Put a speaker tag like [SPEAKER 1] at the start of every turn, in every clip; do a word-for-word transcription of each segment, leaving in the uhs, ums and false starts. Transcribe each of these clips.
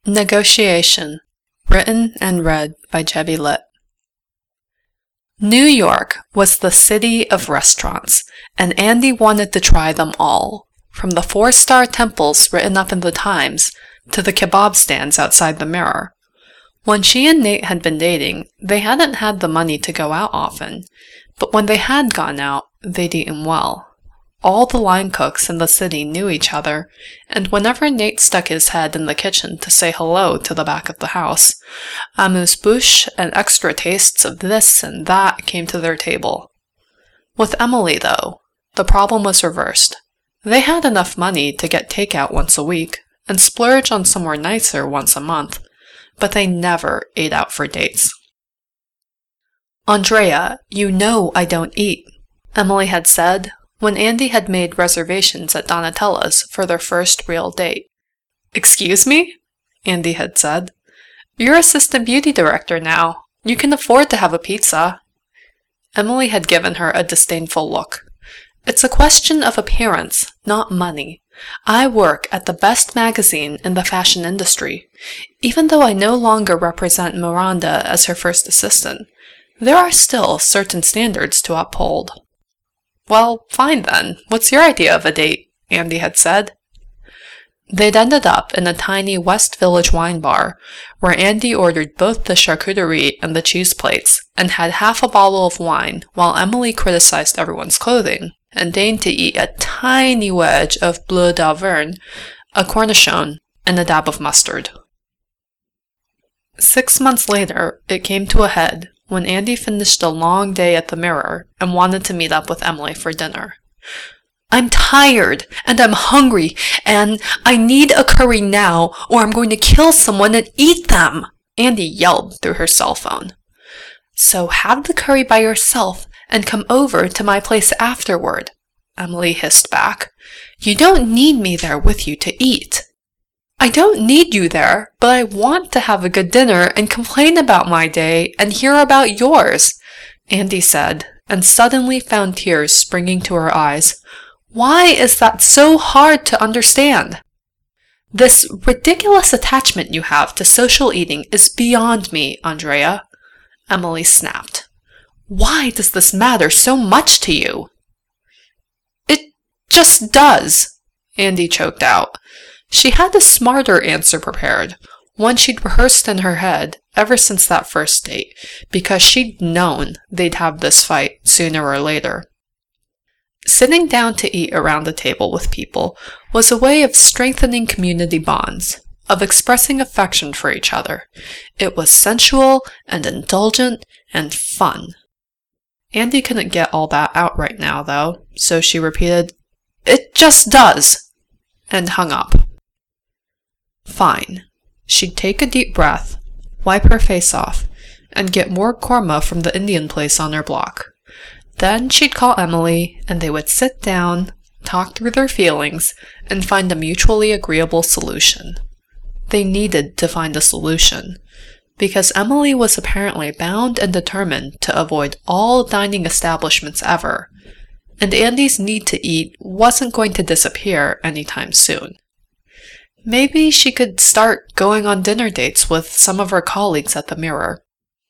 [SPEAKER 1] Negotiation. Written and read by Jebby Litt. New York was the city of restaurants, and Andy wanted to try them all, from the four-star temples written up in the Times to the kebab stands outside the Mirror. When she and Nate had been dating, they hadn't had the money to go out often, but when they had gone out, they'd eaten well. All the line cooks in the city knew each other, and whenever Nate stuck his head in the kitchen to say hello to the back of the house, amuse-bouche and extra tastes of this and that came to their table. With Emily, though, the problem was reversed. They had enough money to get takeout once a week and splurge on somewhere nicer once a month, but they never ate out for dates. "Andrea, you know I don't eat," Emily had said when Andy had made reservations at Donatella's for their first real date. "Excuse me?" Andy had said. "You're assistant beauty director now. You can afford to have a pizza." Emily had given her a disdainful look. "It's a question of appearance, not money. I work at the best magazine in the fashion industry. Even though I no longer represent Miranda as her first assistant, there are still certain standards to uphold." "Well, fine then. What's your idea of a date?" Andy had said. They'd ended up in a tiny West Village wine bar, where Andy ordered both the charcuterie and the cheese plates, and had half a bottle of wine, while Emily criticized everyone's clothing, and deigned to eat a tiny wedge of bleu d'Auvergne, a cornichon, and a dab of mustard. Six months later, it came to a head when Andy finished a long day at the Mirror and wanted to meet up with Emily for dinner. "I'm tired, and I'm hungry, and I need a curry now, or I'm going to kill someone and eat them," Andy yelled through her cell phone. "So have the curry by yourself and come over to my place afterward," Emily hissed back. "You don't need me there with you to eat." "I don't need you there, but I want to have a good dinner and complain about my day and hear about yours," Andy said, and suddenly found tears springing to her eyes. "Why is that so hard to understand?" "This ridiculous attachment you have to social eating is beyond me, Andrea," Emily snapped. "Why does this matter so much to you?" "It just does," Andy choked out. She had a smarter answer prepared, one she'd rehearsed in her head ever since that first date, because she'd known they'd have this fight sooner or later. Sitting down to eat around a table with people was a way of strengthening community bonds, of expressing affection for each other. It was sensual and indulgent and fun. Andy couldn't get all that out right now, though, so she repeated, "It just does," and hung up. Fine. She'd take a deep breath, wipe her face off, and get more korma from the Indian place on her block. Then she'd call Emily, and they would sit down, talk through their feelings, and find a mutually agreeable solution. They needed to find a solution, because Emily was apparently bound and determined to avoid all dining establishments ever, and Andy's need to eat wasn't going to disappear anytime soon. Maybe she could start going on dinner dates with some of her colleagues at the Mirror.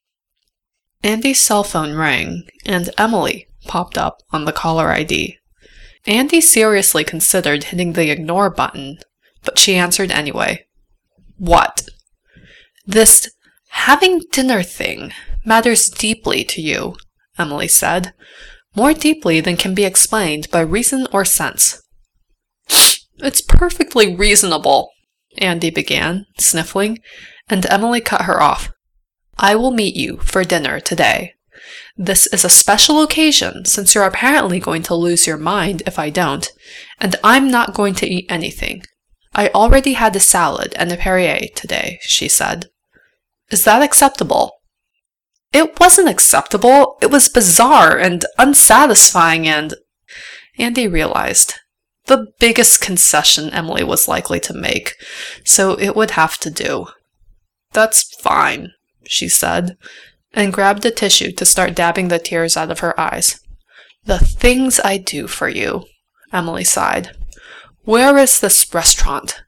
[SPEAKER 1] Andy's cell phone rang, and Emily popped up on the caller I D. Andy seriously considered hitting the ignore button, but she answered anyway. "What?" "This having dinner thing matters deeply to you," Emily said. "More deeply than can be explained by reason or sense." "It's perfectly reasonable," Andy began, sniffling, and Emily cut her off. "I will meet you for dinner today. This is a special occasion since you're apparently going to lose your mind if I don't, and I'm not going to eat anything. I already had a salad and a Perrier today," she said. "Is that acceptable?" "It wasn't acceptable. It was bizarre and unsatisfying and—" Andy realized the biggest concession Emily was likely to make, so it would have to do. "That's fine," she said, and grabbed a tissue to start dabbing the tears out of her eyes. "The things I do for you," Emily sighed. "Where is this restaurant?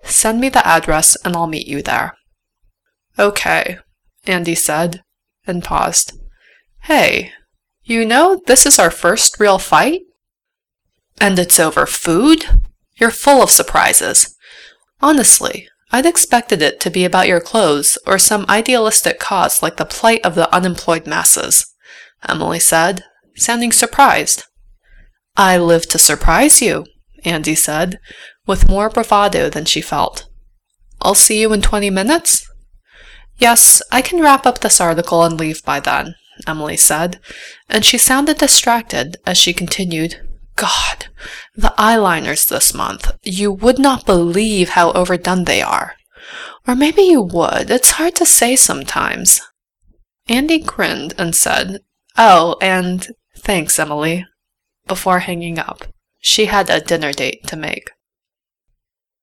[SPEAKER 1] Send me the address and I'll meet you there. Okay, Andy said, and paused. Hey, you know this is our first real fight? And it's over food? You're full of surprises. Honestly, I'd expected it to be about your clothes or some idealistic cause like the plight of the unemployed masses, Emily said, sounding surprised. I live to surprise you, Andy said, with more bravado than she felt. I'll see you in twenty minutes? Yes, I can wrap up this article and leave by then, Emily said, and she sounded distracted as she continued. God, the eyeliners this month. You would not believe how overdone they are. Or maybe you would. It's hard to say sometimes. Andy grinned and said, Oh, and thanks, Emily, before hanging up. She had a dinner date to make.